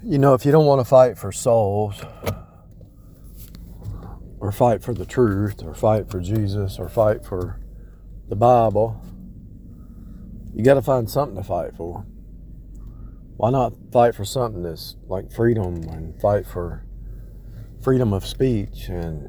If you don't want to fight for souls, or fight for the truth, or fight for Jesus, or fight for the Bible, you got to find something to fight for. Why not fight for something that's like freedom, and fight for freedom of speech, and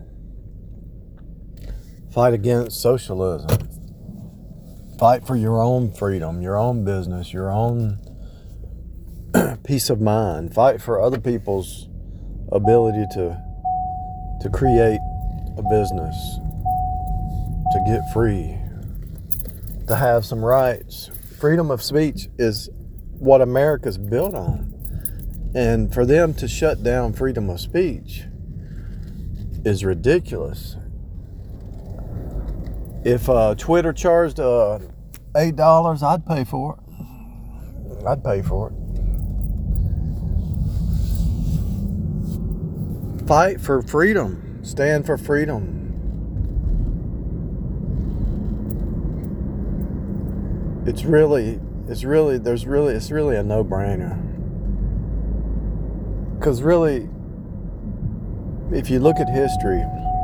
fight against socialism? Fight for your own freedom, your own business, your own peace of mind. Fight for other people's ability to create a business, to get free, to have some rights. Freedom of speech is what America's built on. And for them to shut down freedom of speech is ridiculous. If Twitter charged $8, I'd pay for it. I'd pay for it. Fight for freedom. Stand for freedom. It's really a no-brainer. Because really, if you look at history,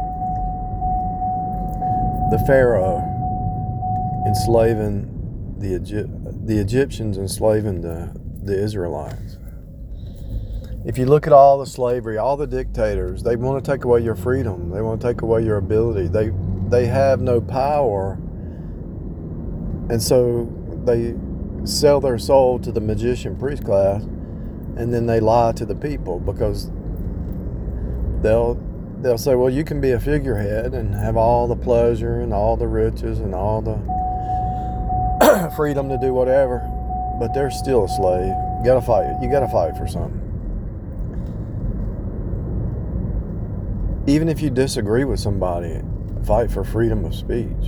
the Pharaoh enslaving the Egyptians, enslaving the Israelites. If you look at all the slavery, all the dictators, they want to take away your freedom. They want to take away your ability. They have no power. And so they sell their soul to the magician priest class, and then they lie to the people, because they'll say, well, you can be a figurehead and have all the pleasure and all the riches and all the freedom to do whatever, but they're still a slave. You gotta fight for something. Even if you disagree with somebody, fight for freedom of speech.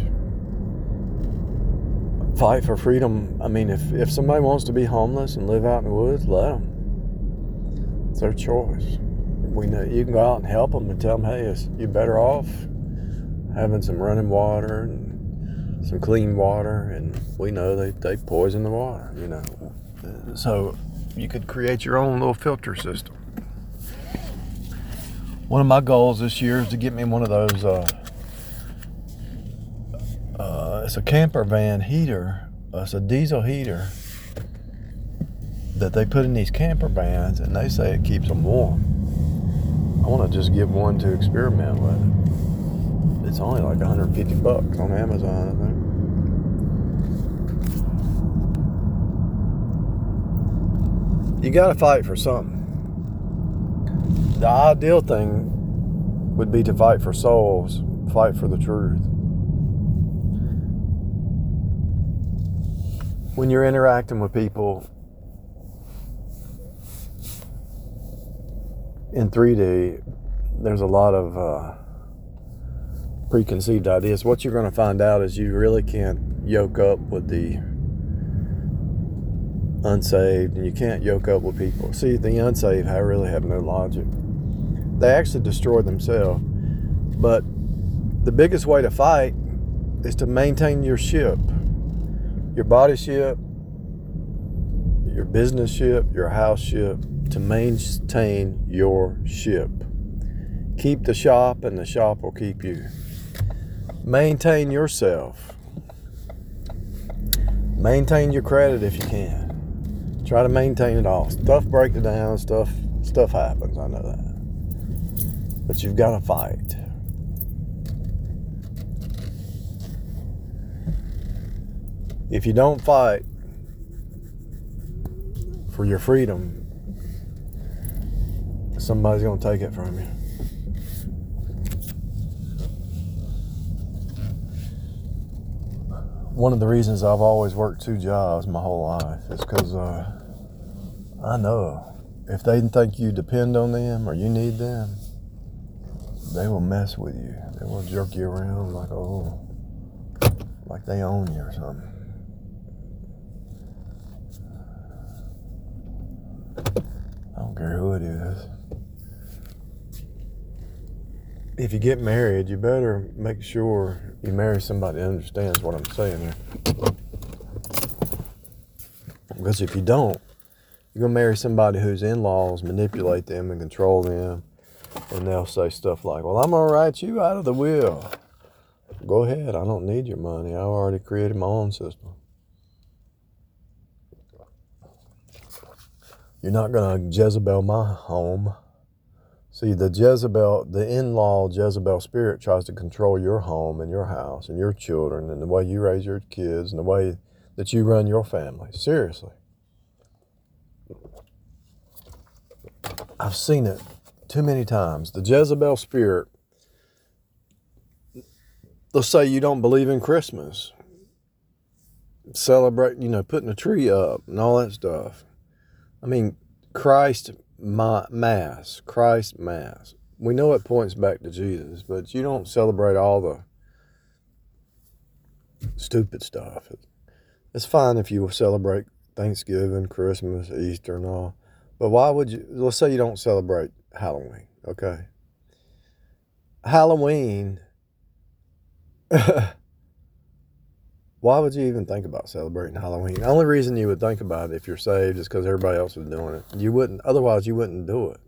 Fight for freedom. I mean, if somebody wants to be homeless and live out in the woods, let them. It's their choice. We know you can go out and help them and tell them, hey, you're better off having some running water and some clean water. And we know they poison the water, So you could create your own little filter system. One of my goals this year is to get me one of those, it's a camper van heater. It's a diesel heater that they put in these camper vans, and they say it keeps them warm. I want to just get one to experiment with it. It's only like $150 on Amazon, I think. You got to fight for something. The ideal thing would be to fight for souls, fight for the truth. When you're interacting with people in 3D, there's a lot of preconceived ideas. What you're going to find out is you really can't yoke up with the unsaved, and you can't yoke up with people. See, the unsaved really have no logic. They actually destroy themselves. But the biggest way to fight is to maintain your ship. Your body ship, your business ship, your house ship, to maintain your ship. Keep the shop, and the shop will keep you. Maintain yourself. Maintain your credit if you can. Try to maintain it all. Stuff breaks down, stuff happens, I know that. But you've got to fight. If you don't fight for your freedom, somebody's going to take it from you. One of the reasons I've always worked 2 jobs my whole life is because I know if they think you depend on them or you need them, they will mess with you. They will jerk you around like they own you or something. I don't care who it is. If you get married, you better make sure you marry somebody that understands what I'm saying here. Because if you don't, You're going to marry somebody whose in-laws manipulate them and control them. And they'll say stuff like, well, I'm going to write you out of the will. Go ahead. I don't need your money. I already created my own system. You're not going to Jezebel my home. See, the in-law Jezebel spirit tries to control your home and your house and your children and the way you raise your kids and the way that you run your family. Seriously. I've seen it too many times. The Jezebel spirit, let's say you don't believe in Christmas. Celebrate, putting a tree up and all that stuff. I mean, Christ Mass. We know it points back to Jesus, but you don't celebrate all the stupid stuff. It's fine if you celebrate Thanksgiving, Christmas, Easter and all. But why would you, let's say you don't celebrate Halloween, okay? Halloween, why would you even think about celebrating Halloween? The only reason you would think about it if you're saved is because everybody else is doing it. Otherwise you wouldn't do it.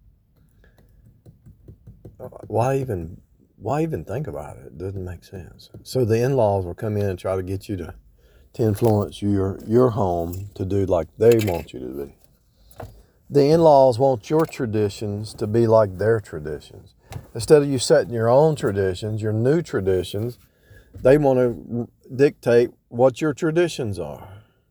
Why even think about it? It doesn't make sense. So the in-laws will come in and try to get you to influence your home to do like they want you to be. The in-laws want your traditions to be like their traditions. Instead of you setting your own traditions, your new traditions, they want to dictate what your traditions are.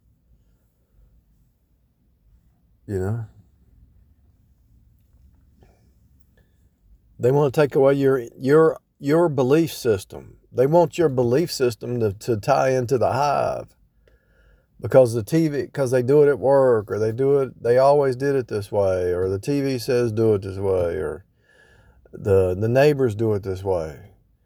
They want to take away your belief system. They want your belief system to tie into the hive. Because because they do it at work, or they always did it this way, or the TV says do it this way, or the neighbors do it this way.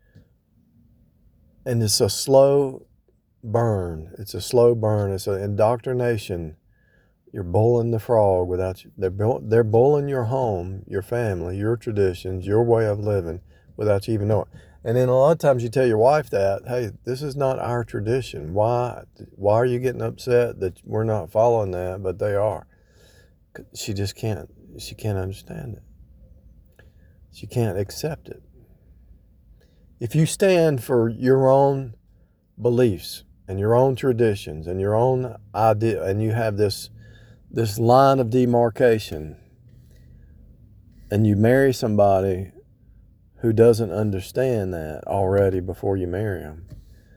And it's a slow burn. It's an indoctrination. You're boiling the frog without you. They're boiling your home, your family, your traditions, your way of living without you even knowing. And then a lot of times you tell your wife that, hey, this is not our tradition. Why are you getting upset that we're not following that, but they are? She just can't understand it. She can't accept it. If you stand for your own beliefs and your own traditions and your own idea, and you have this line of demarcation, and you marry somebody who doesn't understand that already before you marry them,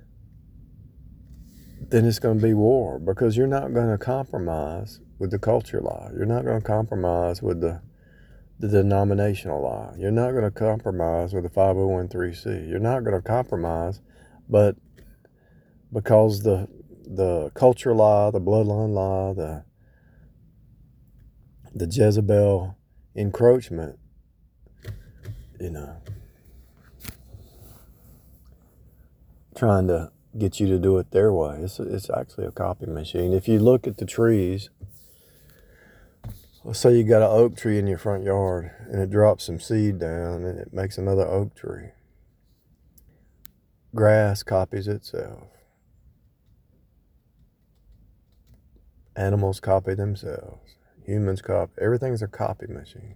then it's going to be war, because you're not going to compromise with the culture law. You're not going to compromise with the denominational law. You're not going to compromise with the 501(c)(3). You're not going to compromise, but because the culture law, the bloodline law, the Jezebel encroachment, trying to get you to do it their way. It's actually a copy machine. If you look at the trees, let's say you got an oak tree in your front yard and it drops some seed down and it makes another oak tree. Grass copies itself. Animals copy themselves. Humans copy. Everything's a copy machine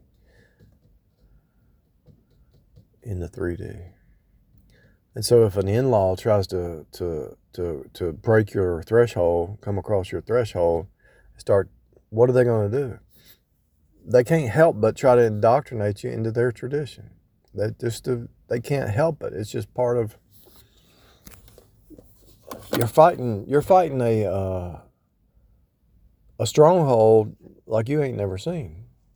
in the 3D. And so if an in-law tries to break your threshold, come across your threshold, what are they going to do? They can't help but try to indoctrinate you into their tradition. They can't help it. It's just part of, you're fighting a stronghold like you ain't never seen.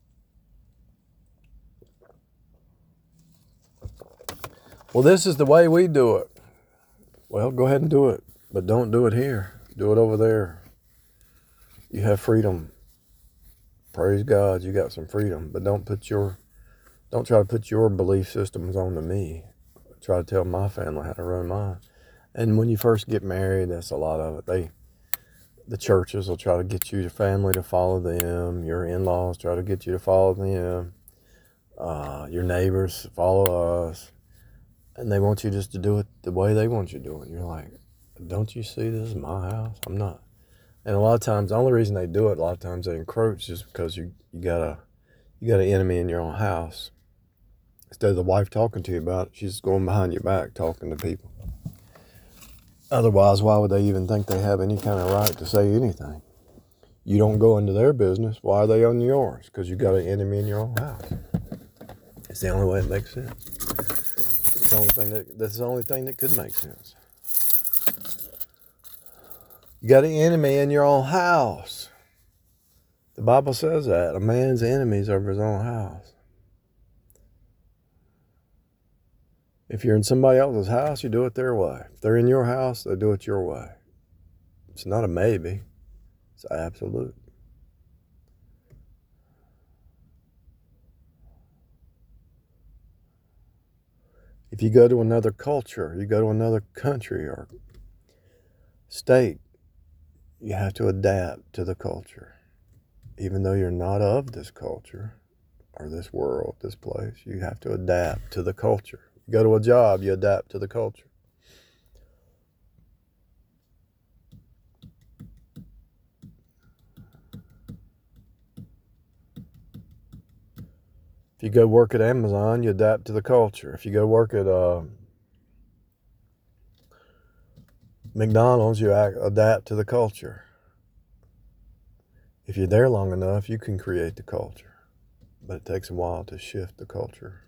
Well, this is the way we do it. Well, go ahead and do it, but don't do it here. Do it over there. You have freedom. Praise God, you got some freedom, but don't try to put your belief systems onto me. Try to tell my family how to run mine. And when you first get married, that's a lot of it. The churches will try to get your family to follow them. Your in-laws try to get you to follow them. Your neighbors follow us. And they want you just to do it the way they want you to do it. You're like, don't you see this is my house? I'm And a lot of times, the only reason they do it, a lot of times they encroach, is because you got an enemy in your own house. Instead of the wife talking to you about it, she's going behind your back talking to people. Otherwise, why would they even think they have any kind of right to say anything? You don't go into their business. Why are they on yours? Because you got an enemy in your own house. It's the only way it makes sense. That's the only thing that could make sense. You got an enemy in your own house. The Bible says that. A man's enemies are of his own house. If you're in somebody else's house, you do it their way. If they're in your house, they do it your way. It's not a maybe. It's absolute. If you go to another culture, you go to another country or state, you have to adapt to the culture. Even though you're not of this culture or this world, this place, you have to adapt to the culture. You go to a job, you adapt to the culture. If you go work at Amazon, you adapt to the culture. If you go work at McDonald's, you adapt to the culture. If you're there long enough, you can create the culture. But it takes a while to shift the culture.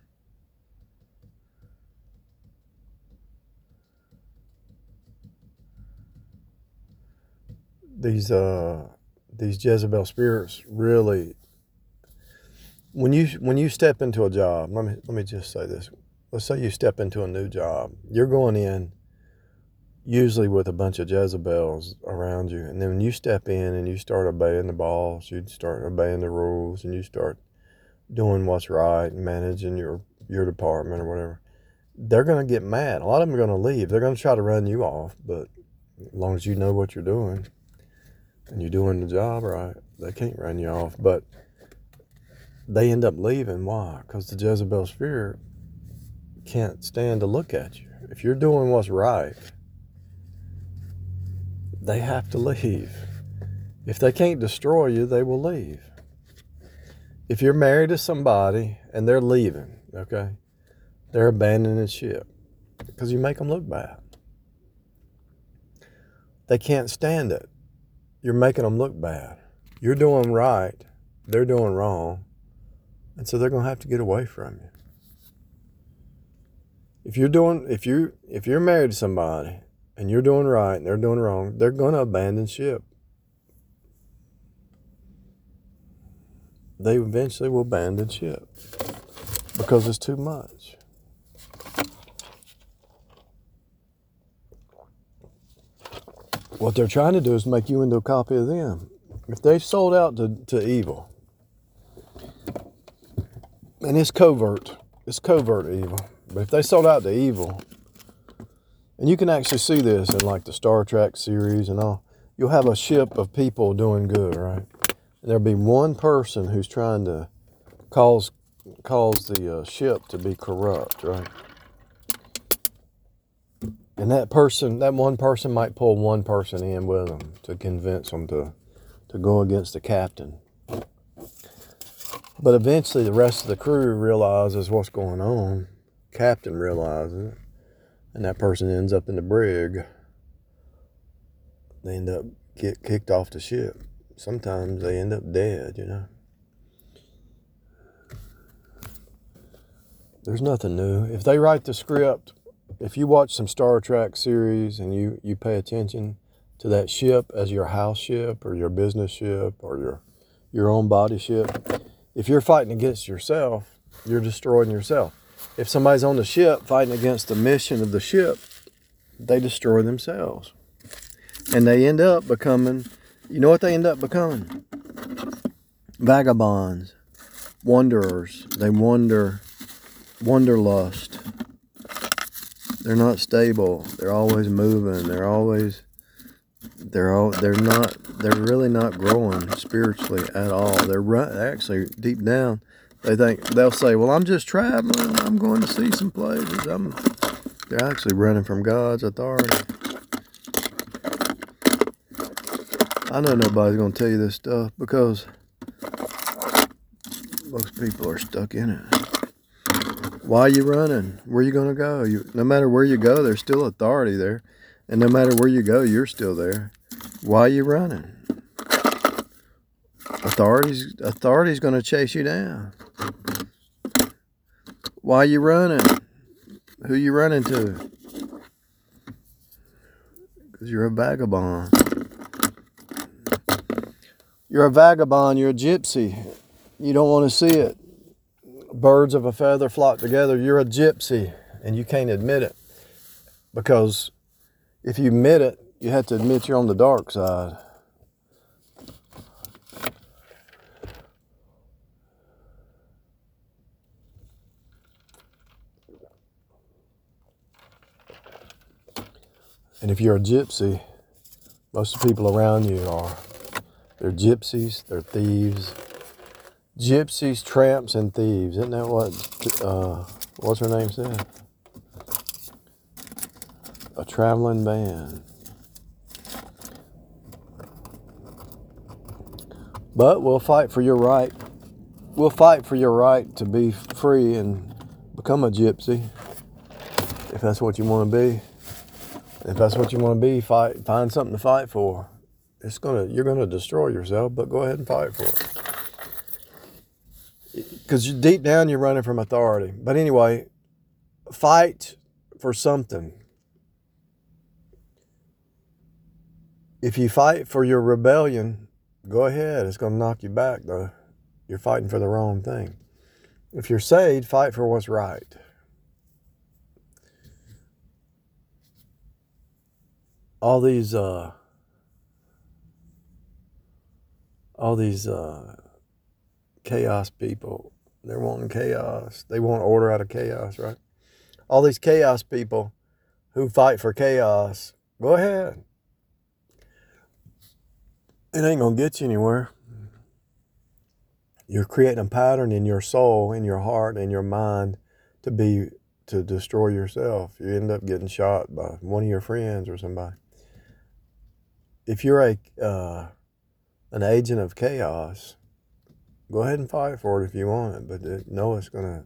These Jezebel spirits really, when you step into a job, let me just say this. Let's say you step into a new job. You're going in usually with a bunch of Jezebels around you. And then when you step in and you start obeying the boss, you start obeying the rules, and you start doing what's right and managing your department or whatever, they're going to get mad. A lot of them are going to leave. They're going to try to run you off, but as long as you know what you're doing and you're doing the job right, they can't run you off. But they end up leaving. Why? Because the Jezebel spirit can't stand to look at you. If you're doing what's right, they have to leave. If they can't destroy you, they will leave. If you're married to somebody and they're leaving, okay, they're abandoning ship because you make them look bad. They can't stand it. You're making them look bad. You're doing right. They're doing wrong. And so they're going to have to get away from you. If you're married to somebody and you're doing right and they're doing wrong, they're going to abandon ship. They eventually will abandon ship because it's too much. What they're trying to do is make you into a copy of them. If they've sold out to evil, and it's covert evil, but if they sold out to evil, and you can actually see this in like the Star Trek series and all, you'll have a ship of people doing good, right? And there'll be one person who's trying to cause the ship to be corrupt, right? And that one person might pull one person in with them to convince them to go against the captain. But eventually the rest of the crew realizes what's going on. Captain realizes it. And that person ends up in the brig. They end up get kicked off the ship. Sometimes they end up dead, you know. There's nothing new. If they write the script, if you watch some Star Trek series and you pay attention to that ship as your house ship or your business ship or your own body ship, if you're fighting against yourself, you're destroying yourself. If somebody's on the ship fighting against the mission of the ship, they destroy themselves. And they end up becoming, you know what they end up becoming? Vagabonds, wanderers. They wanderlust. They're not stable. They're always moving. They're really not growing spiritually at all. They're actually deep down. They'll say, well, I'm just traveling. I'm going to see some places. They're actually running from God's authority. I know nobody's going to tell you this stuff because most people are stuck in it. Why are you running? Where are you going to go? No matter where you go, there's still authority there. And no matter where you go, you're still there. Why are you running? Authority's going to chase you down. Why are you running? Who you running to? Because you're a vagabond. You're a vagabond. You're a gypsy. You don't want to see it. Birds of a feather flock together. You're a gypsy, and you can't admit it. Because if you admit it, you have to admit you're on the dark side. And if you're a gypsy, most of the people around you they're gypsies, they're thieves. Gypsies, tramps, and thieves. Isn't that what's her name said? A traveling band. But we'll fight for your right. We'll fight for your right to be free and become a gypsy. If that's what you want to be. If that's what you want to be, find something to fight for. You're gonna destroy yourself, but go ahead and fight for it. Because deep down you're running from authority. But anyway, fight for something. If you fight for your rebellion, go ahead. It's going to knock you back, though. You're fighting for the wrong thing. If you're saved, fight for what's right. All these chaos people, they're wanting chaos. They want order out of chaos, right? All these chaos people who fight for chaos, go ahead. It ain't going to get you anywhere. You're creating a pattern in your soul, in your heart, in your mind to destroy yourself. You end up getting shot by one of your friends or somebody. If you're an agent of chaos, go ahead and fight for it if you want it, but know it's gonna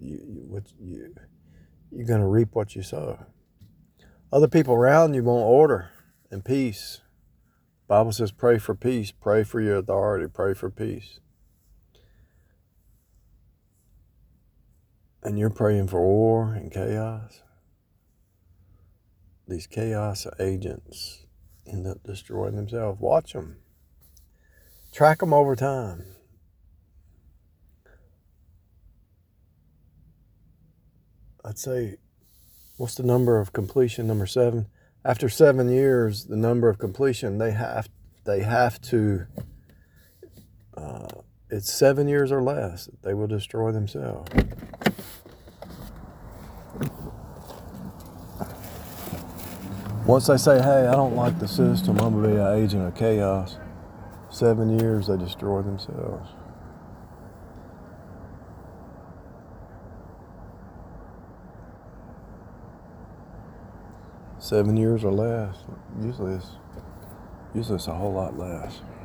you're gonna reap what you sow. Other people around you want order and peace. The Bible says pray for peace, pray for your authority, pray for peace. And you're praying for war and chaos. These chaos agents end up destroying themselves. Watch them. Track them over time. I'd say, what's the number of completion? Number 7. After 7 years, the number of completion, they have to, it's 7 years or less, they will destroy themselves. Once they say, hey, I don't like the system, I'm going to be an agent of chaos, 7 years, they destroy themselves. $7 years or less. Usually it's a whole lot less.